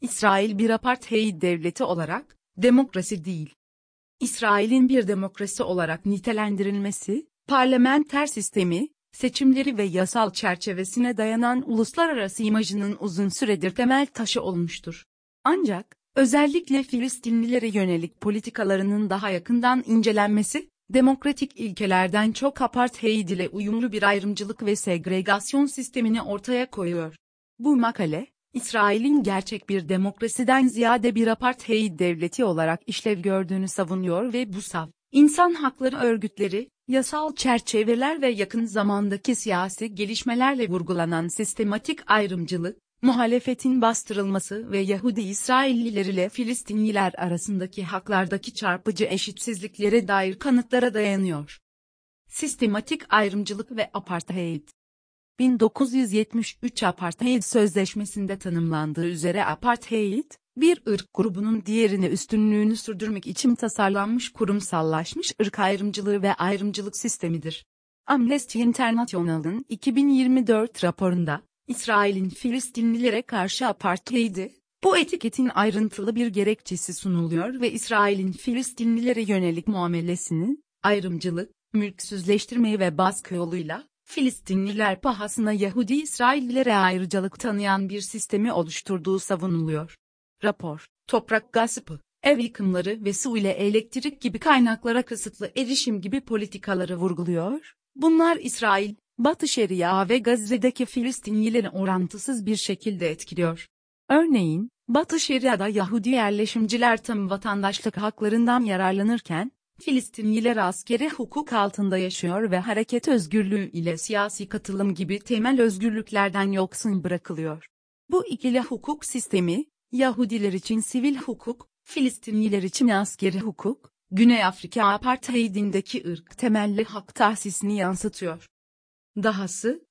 İsrail bir apartheid devleti olarak, demokrasi değil. İsrail'in bir demokrasi olarak nitelendirilmesi, parlamenter sistemi, seçimleri ve yasal çerçevesine dayanan uluslararası imajının uzun süredir temel taşı olmuştur. Ancak, özellikle Filistinlilere yönelik politikalarının daha yakından incelenmesi, demokratik ilkelerden çok apartheid ile uyumlu bir ayrımcılık ve segregasyon sistemini ortaya koyuyor. Bu makale, İsrail'in gerçek bir demokrasiden ziyade bir apartheid devleti olarak işlev gördüğünü savunuyor ve bu insan hakları örgütleri, yasal çerçeveler ve yakın zamandaki siyasi gelişmelerle vurgulanan sistematik ayrımcılık, muhalefetin bastırılması ve Yahudi İsrailliler ile Filistinliler arasındaki haklardaki çarpıcı eşitsizliklere dair kanıtlara dayanıyor. Sistematik ayrımcılık ve apartheid 1973 Apartheid Sözleşmesi'nde tanımlandığı üzere apartheid, bir ırk grubunun diğerine üstünlüğünü sürdürmek için tasarlanmış kurumsallaşmış ırk ayrımcılığı ve ayrımcılık sistemidir. Amnesty International'ın 2024 raporunda, İsrail'in Filistinlilere karşı apartheid'i, bu etiketin ayrıntılı bir gerekçesi sunuluyor ve İsrail'in Filistinlilere yönelik muamelesini, ayrımcılık, mülksüzleştirme ve baskı yoluyla, Filistinliler pahasına Yahudi İsraillilere ayrıcalık tanıyan bir sistemi oluşturduğu savunuluyor. Rapor, toprak gaspı, ev yıkımları ve su ile elektrik gibi kaynaklara kısıtlı erişim gibi politikaları vurguluyor. Bunlar İsrail, Batı Şeria ve Gazze'deki Filistinlileri orantısız bir şekilde etkiliyor. Örneğin, Batı Şeria'da Yahudi yerleşimciler tam vatandaşlık haklarından yararlanırken, Filistinliler askeri hukuk altında yaşıyor ve hareket özgürlüğü ile siyasi katılım gibi temel özgürlüklerden yoksun bırakılıyor. Bu ikili hukuk sistemi, Yahudiler için sivil hukuk, Filistinliler için askeri hukuk, Güney Afrika apartheidindeki ırk temelli hak tahsisini yansıtıyor. Dahası,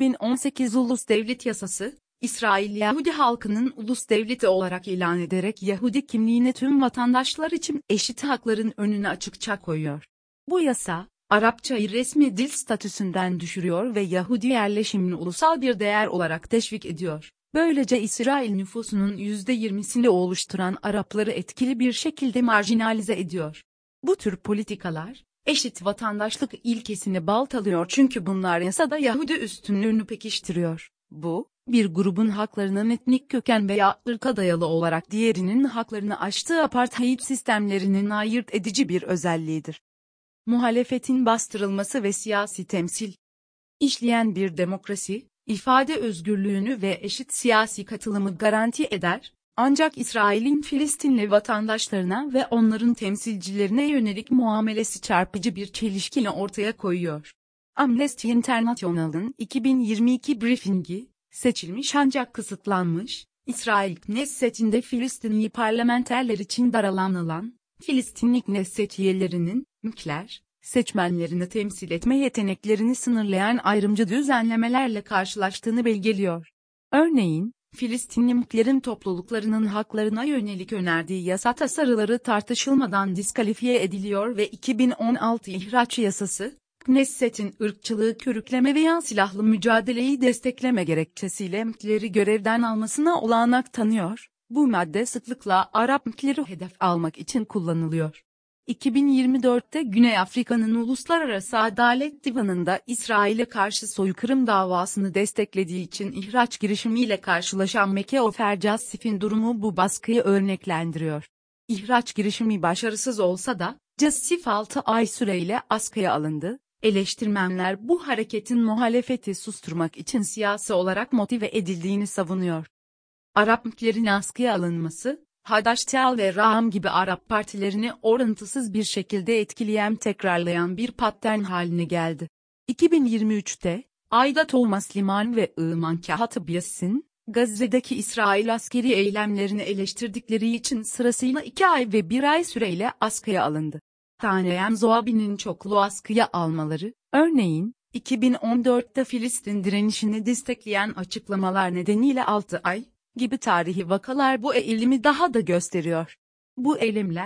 2018 Ulus Devlet Yasası, İsrail Yahudi halkının ulus devleti olarak ilan ederek Yahudi kimliğini tüm vatandaşlar için eşit hakların önüne açıkça koyuyor. Bu yasa, Arapçayı resmi dil statüsünden düşürüyor ve Yahudi yerleşimini ulusal bir değer olarak teşvik ediyor. Böylece İsrail nüfusunun %20'sini oluşturan Arapları etkili bir şekilde marjinalize ediyor. Bu tür politikalar, eşit vatandaşlık ilkesini baltalıyor çünkü bunlar yasada Yahudi üstünlüğünü pekiştiriyor. Bu, bir grubun haklarının etnik köken veya ırka dayalı olarak diğerinin haklarını aştığı apartheid sistemlerinin ayırt edici bir özelliğidir. Muhalefetin bastırılması ve siyasi temsil. İşleyen bir demokrasi, ifade özgürlüğünü ve eşit siyasi katılımı garanti eder, ancak İsrail'in Filistinli vatandaşlarına ve onların temsilcilerine yönelik muamelesi çarpıcı bir çelişkini ortaya koyuyor. Amnesty International'ın 2022 briefingi, seçilmiş ancak kısıtlanmış, İsrail Knesset'inde Filistinli parlamenterler için daralanılan, Filistinli Knesset üyelerinin, mülkler, seçmenlerini temsil etme yeteneklerini sınırlayan ayrımcı düzenlemelerle karşılaştığını belgeliyor. Örneğin, Filistinli mülklerin topluluklarının haklarına yönelik önerdiği yasa tasarıları tartışılmadan diskalifiye ediliyor ve 2016 İhraç Yasası, Knesset'in ırkçılığı körükleme veya silahlı mücadeleyi destekleme gerekçesiyle mülkleri görevden almasına olanak tanıyor. Bu madde sıklıkla Arap mülkleri hedef almak için kullanılıyor. 2024'te Güney Afrika'nın Uluslararası Adalet Divanı'nda İsrail'e karşı soykırım davasını desteklediği için ihraç girişimiyle karşılaşan Meke Fercassif'in durumu bu baskıyı örneklendiriyor. İhraç girişimi başarısız olsa da, Cassif 6 ay süreyle askıya alındı. Eleştirmenler bu hareketin muhalefeti susturmak için siyasi olarak motive edildiğini savunuyor. Arap mülklerin askıya alınması, Hadaştal ve Ra'am gibi Arap partilerini orantısız bir şekilde etkileyen tekrarlayan bir patern haline geldi. 2023'te, Ayda Thomas Liman ve Iman Kahatib Yassin, Gazze'deki İsrail askeri eylemlerini eleştirdikleri için sırasıyla 2 ay ve 1 ay süreyle askıya alındı. Taneyen Zoabi'nin çoklu askıya almaları, örneğin, 2014'te Filistin direnişini destekleyen açıklamalar nedeniyle 6 ay, gibi tarihi vakalar bu eğilimi daha da gösteriyor. Bu eylemler,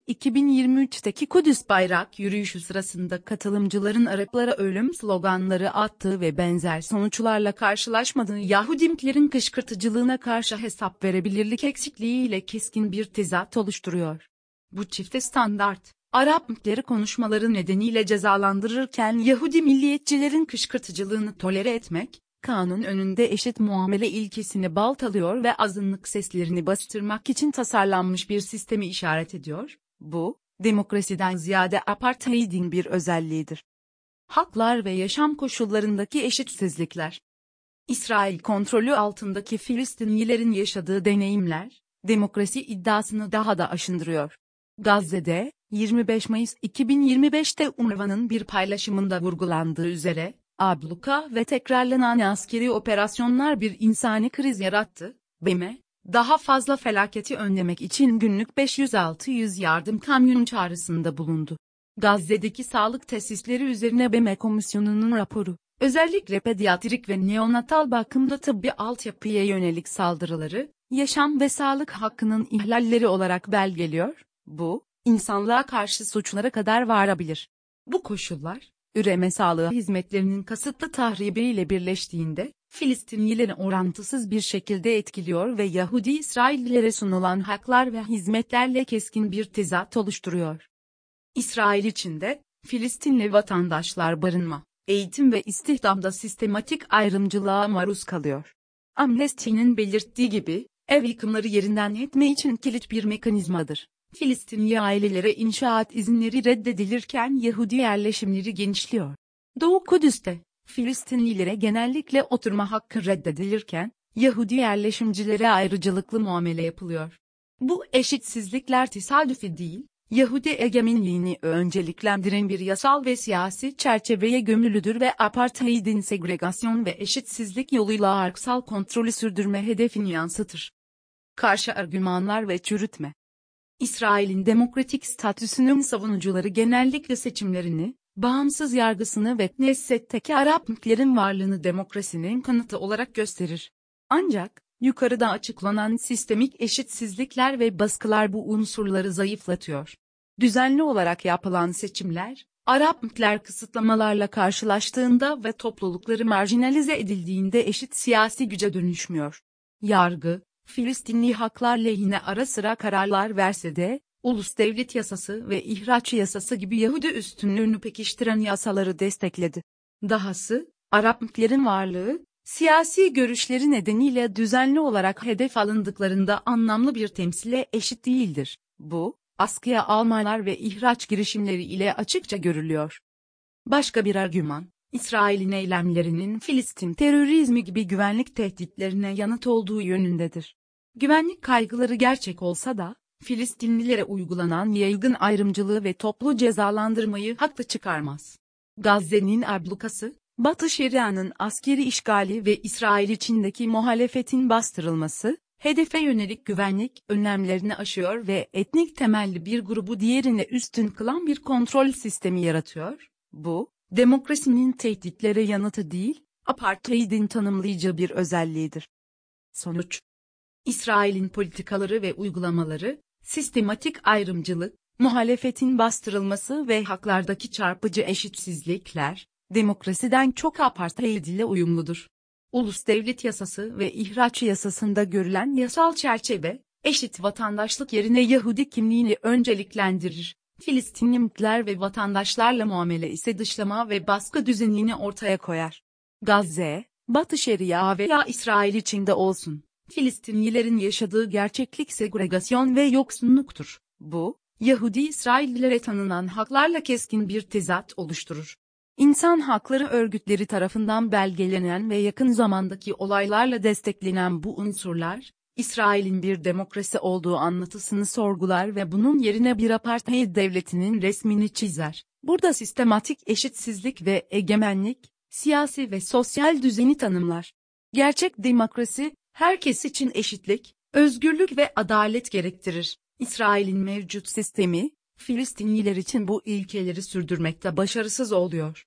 2023'teki Kudüs Bayrak Yürüyüşü sırasında katılımcıların Araplara ölüm sloganları attığı ve benzer sonuçlarla karşılaşmadığı Yahudilerin kışkırtıcılığına karşı hesap verebilirlik eksikliğiyle keskin bir tezat oluşturuyor. Bu çifte standart, Arapları konuşmaları nedeniyle cezalandırırken Yahudi milliyetçilerin kışkırtıcılığını tolere etmek, kanun önünde eşit muamele ilkesini baltalıyor ve azınlık seslerini bastırmak için tasarlanmış bir sistemi işaret ediyor. Bu, demokrasiden ziyade apartheidin bir özelliğidir. Haklar ve yaşam koşullarındaki eşitsizlikler. İsrail kontrolü altındaki Filistinlilerin yaşadığı deneyimler, demokrasi iddiasını daha da aşındırıyor. Gazze'de, 25 Mayıs 2025'te UNRWA'nın bir paylaşımında vurgulandığı üzere, abluka ve tekrarlanan askeri operasyonlar bir insani kriz yarattı. BM, daha fazla felaketi önlemek için günlük 500-600 yardım kamyonu çağrısında bulundu. Gazze'deki sağlık tesisleri üzerine BM Komisyonu'nun raporu, özellikle pediatrik ve neonatal bakımda tıbbi altyapıya yönelik saldırıları, yaşam ve sağlık hakkının ihlalleri olarak belgeliyor. Bu, insanlığa karşı suçlara kadar varabilir. Bu koşullar, üreme sağlığı hizmetlerinin kasıtlı tahribiyle birleştiğinde, Filistinlileri orantısız bir şekilde etkiliyor ve Yahudi İsraillilere sunulan haklar ve hizmetlerle keskin bir tezat oluşturuyor. İsrail içinde, Filistinli vatandaşlar barınma, eğitim ve istihdamda sistematik ayrımcılığa maruz kalıyor. Amnesty'nin belirttiği gibi, ev yıkımları yerinden etme için kilit bir mekanizmadır. Filistinli ailelere inşaat izinleri reddedilirken Yahudi yerleşimleri genişliyor. Doğu Kudüs'te, Filistinlilere genellikle oturma hakkı reddedilirken, Yahudi yerleşimcilere ayrıcalıklı muamele yapılıyor. Bu eşitsizlikler tesadüfi değil, Yahudi egemenliğini önceliklendiren bir yasal ve siyasi çerçeveye gömülüdür ve apartheidin segregasyon ve eşitsizlik yoluyla ırksal kontrolü sürdürme hedefini yansıtır. Karşı argümanlar ve çürütme. İsrail'in demokratik statüsünün savunucuları genellikle seçimlerini, bağımsız yargısını ve Knesset'teki Arapların varlığını demokrasinin kanıtı olarak gösterir. Ancak, yukarıda açıklanan sistemik eşitsizlikler ve baskılar bu unsurları zayıflatıyor. Düzenli olarak yapılan seçimler, Araplar kısıtlamalarla karşılaştığında ve toplulukları marjinalize edildiğinde eşit siyasi güce dönüşmüyor. Yargı, Filistinli haklar lehine ara sıra kararlar verse de, ulus devlet yasası ve ihraç yasası gibi Yahudi üstünlüğünü pekiştiren yasaları destekledi. Dahası, Arapların varlığı, siyasi görüşleri nedeniyle düzenli olarak hedef alındıklarında anlamlı bir temsile eşit değildir. Bu, askıya almalar ve ihraç girişimleri ile açıkça görülüyor. Başka bir argüman, İsrail'in eylemlerinin Filistin terörizmi gibi güvenlik tehditlerine yanıt olduğu yönündedir. Güvenlik kaygıları gerçek olsa da, Filistinlilere uygulanan yaygın ayrımcılığı ve toplu cezalandırmayı haklı çıkarmaz. Gazze'nin ablukası, Batı Şeria'nın askeri işgali ve İsrail içindeki muhalefetin bastırılması, hedefe yönelik güvenlik önlemlerini aşıyor ve etnik temelli bir grubu diğerine üstün kılan bir kontrol sistemi yaratıyor. Bu, demokrasinin tehditlere yanıtı değil, apartheidin tanımlayıcı bir özelliğidir. Sonuç: İsrail'in politikaları ve uygulamaları, sistematik ayrımcılık, muhalefetin bastırılması ve haklardaki çarpıcı eşitsizlikler, demokrasiden çok apartheid ile uyumludur. Ulus devlet yasası ve ihraç yasasında görülen yasal çerçeve, eşit vatandaşlık yerine Yahudi kimliğini önceliklendirir. Filistinliler ve vatandaşlarla muamele ise dışlama ve baskı düzenini ortaya koyar. Gazze, Batı Şeria veya İsrail içinde olsun, Filistinlilerin yaşadığı gerçeklik segregasyon ve yoksunluktur. Bu, Yahudi İsraillilere tanınan haklarla keskin bir tezat oluşturur. İnsan hakları örgütleri tarafından belgelenen ve yakın zamandaki olaylarla desteklenen bu unsurlar, İsrail'in bir demokrasi olduğu anlatısını sorgular ve bunun yerine bir apartheid devletinin resmini çizer. Burada sistematik eşitsizlik ve egemenlik, siyasi ve sosyal düzeni tanımlar. Gerçek demokrasi, herkes için eşitlik, özgürlük ve adalet gerektirir. İsrail'in mevcut sistemi, Filistinliler için bu ilkeleri sürdürmekte başarısız oluyor.